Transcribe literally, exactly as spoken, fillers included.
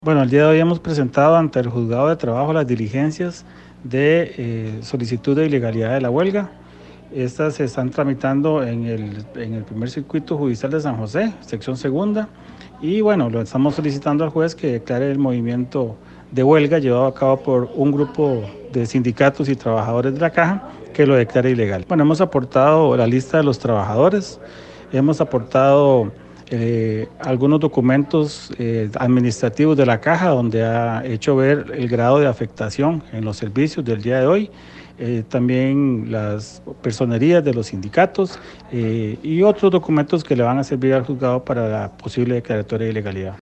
Bueno, el día de hoy hemos presentado ante el Juzgado de Trabajo las diligencias de eh, solicitud de ilegalidad de la huelga. Estas se están tramitando en el, en el primer circuito judicial de San José, sección segunda, y bueno, lo estamos solicitando al juez que declare el movimiento de huelga llevado a cabo por un grupo de sindicatos y trabajadores de la caja, que lo declare ilegal. Bueno, hemos aportado la lista de los trabajadores, hemos aportado Eh, algunos documentos eh, administrativos de la caja donde ha hecho ver el grado de afectación en los servicios del día de hoy, eh, también las personerías de los sindicatos eh, y otros documentos que le van a servir al juzgado para la posible declaratoria de ilegalidad.